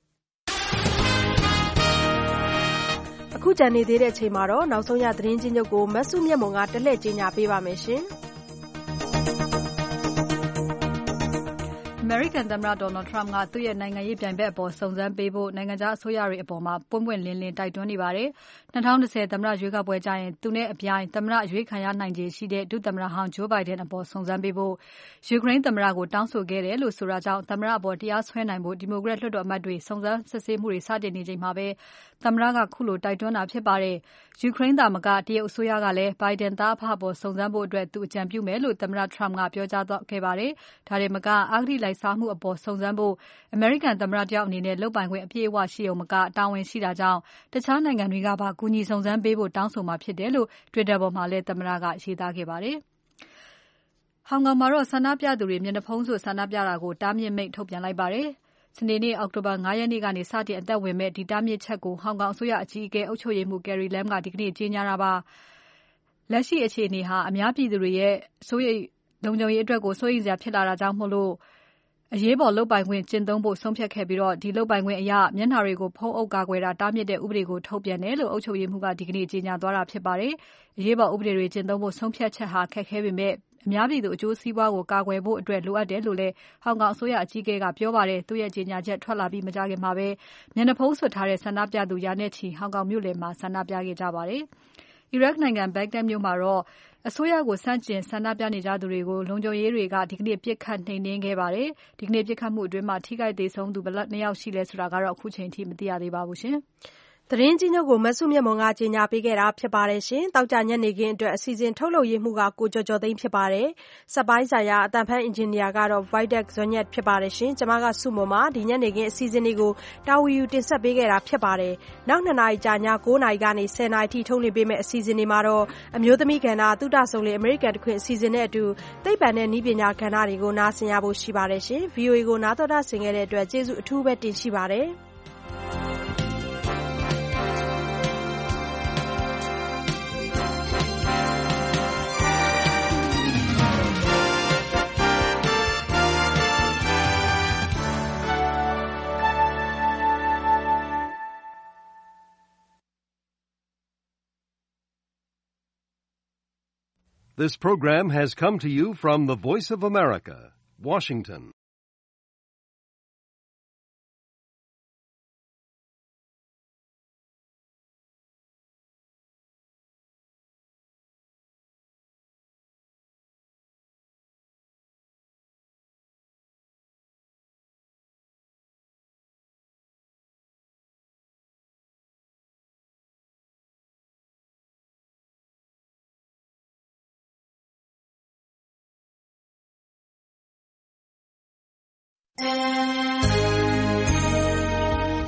အခုကြံနေသေးတဲ့အချိန်မှာတော့နောက်ဆုံးရသတင်းချင်းချုပ်ကိုမဆုမြတ်မွန်ကတလှည့်ကြေညာပေးပါမယ်ရှင်။အမေရိကန်သမ္မတ Donald Trump ကသူ့ရဲ့နိုင်ငံရေးပြိုင်ဘက်အပေါ်စုံစမ်းပေးဖို့နိုင်ငံခြားအစိုးရတွေအပေါ်မှာပွင့်ပွင့်လင်းလင်းတိုက်တွန်းနေပါတယ်။2020သမ္မတရွေးကောက်ပွဲကျရင်သူနဲ့အပြိုင်သမ္မတရွေးခံရနိုင်ခြေရှိတဲ့ဒုသမ္မတဟောင်း Joe Biden အပေါ်စုံစမ်းပေးဖို့ယူကရိန်းသမ္မတကိုတောင်းဆိုခဲ့တယ်လို့ဆိုတာကြောင့်သမ္မတအပေါ်တရားစွဲနိုင်ဖို့ဒီမိုကရက်လွှတ်တော်အမတ်တွေစုံစမ်းစစ်ဆေးမှုတွေစတင်နေချိန်မှာပဲသမ္မတကခုလိုတိုက်တွန်းတာဖြစ်ပါတယ်။ယူကရိန်းသားမကတရုတ်အစိုးရကလည်း Biden သားအဖအပေါ်စုံစမ်းဖို့သူအကြံပြုမယ်လို့သမ္မတ Trump ကပြောကြားခဲ့ပါတယ်။ဒါတွေမကအဂတိလိုက်စားမှုအပေါ်စုံစမ်းဖို့အမေရိကန်သမ္မတတယောက်အနေနဲ့လုပ်ပိုင်ခွင့်အပြည့်အဝရှိအောင်မကတာဝန်ရှိတာကြောင့်တခြားနိုင်ငံတွေကပါကူညီစုံစမ်းပေးဖို့တောင်းဆိုမှာဖြစ်တယ်လို့ Twitter ပေါ်မှာလည်းသမ္မတကရေးသားခဲ့ပါတယ်။ဟောင်ကောင်မှာတော့ဆန္ဒပြသူတွေမျက်နှာဖုံးစွပ်ဆန္ဒပြတာကိုတားမြစ်မိန့်ထုတ်ပြန်လိုက်ပါတယ်။စနေနေ့အောက်တိုဘာ 5 ရက်နေ့ကနေစတင်အသက်ဝင်မဲ့ဒီတားမြစ်ချက်ကိုဟောင်ကောင်အစိုးရအကြီးအကဲအုပ်ချုပ်ရေးမှူး Carrie Lam ကဒီကနေ့ကြေညာတာပါ။လက်ရှိအခြေအနေဟာအများပြည်သူတွေရဲ့လုံခြုံရေးအတွက်ကိုစိုးရိမ်စရာဖြစ်လာတာကြောင့်မို့လို့အရေးပေါ်လုပ်ပိုင်ခွင့်ကျင့်သုံးဖို့ဆုံးဖြတ်ခဲ့ပြီးဒီလုပ်ပိုင်ခွင့်အရမျက်နှာတွေကိုဖုံးအုပ်ကာကွယ်တာတားမြစ်တဲ့ဥပဒေကိုထုတ်ပြန်တယ်လို့အုပ်ချုပ်ရေးမှူးကဒီကနေ့ကြေညာသွားတာဖြစ်ပါတယ်။အရေးပေါ်ဥပဒေတွေကျင့်သုံးဖို့ဆုံးဖြတ်ချက်ဟာခက်ခဲပေမဲ့အများပြည်သူအကျိုးစီးပွားကိုကာကွယ်ဖို့အတွက်လိုအပ်တယ်လို့လည်းဟောင်ကောင်အစိုးရအကြီးအကဲကပြောပါတယ်။သူ့ရဲ့ကြေညာချက်ထွက်လာပြီးမကြာခင်မှာပဲမျက်နှာဖုံးစွပ်ထားတဲ့ဆန္ဒပြသူရာနဲ့ချီဟောင်ကောင်မြို့လယ်မှာဆန္ဒပြခဲ့ကြပါတယ်။အီရတ်နိုင်ငံဘဂ္ဂဒက်မြို့မှာတော့အစိုးရကိုဆန့်ကျင်ဆန္ဒပြနေကြသူတွေကိုလုံခြုံရေးတွေကဒီကနေ့ပစ်ခတ်နှိမ်နင်းခဲ့ပါတယ်။ဒီကနေ့ပစ်ခတ်မှုအတွင်းထိခိုက်သေဆုံးသူဘယ်နှယောက်ရှိလဲဆိုတာကတော့အခုချိန်ထိမသိရသေးပါဘူးရှင်။သတင်းကြီးချုပ်ကိုမဆုမြတ်မွန်ကကြေညာပေးခဲ့တာဖြစ်ပါတယ်ရှင်။တောက်ကြညနေခင်းအတွက်အစီအစဉ်ထုတ်လုပ်ရေးမှုကကိုကျော်ကျော်သိန်းဖြစ်ပါတယ်။စက်ပိုင်းဆိုင်ရာအတန်ဖန်အင်ဂျင်နီယာကတော့ Voidek ဇွန်ညက်ဖြစ်ပါတယ်ရှင်။ကျွန်မကဆုမွန်ပါဒီညနေခင်းအစီအစဉ်တွေကိုတာဝီယူတင်ဆက်ပေးခဲ့တာဖြစ်ပါတယ်။နောက်2နာရီကြာည9နာရီကနေ10နာရီထိထုတ်လွှင့်ပေးမယ့်အစီအစဉ်တွေမှာတော့အမျိုးသမီးကဏ္ဍသုတဆုံလေအမေရိကန်တခွင်အစီအစဉ်နဲ့အတူသိပ္ပံနဲ့နည်းပညာကဏ္ဍတွေကိုနားဆင်ရဖို့ရှိပါတယ်ရှင်။ VOA ကိုနားတော်တာဆင်ခဲ့တဲ့အတွက်ကျေးဇူးအထူးပဲတင်ရှိပါတယ်။ This program has come to you from the Voice of America, Washington. ။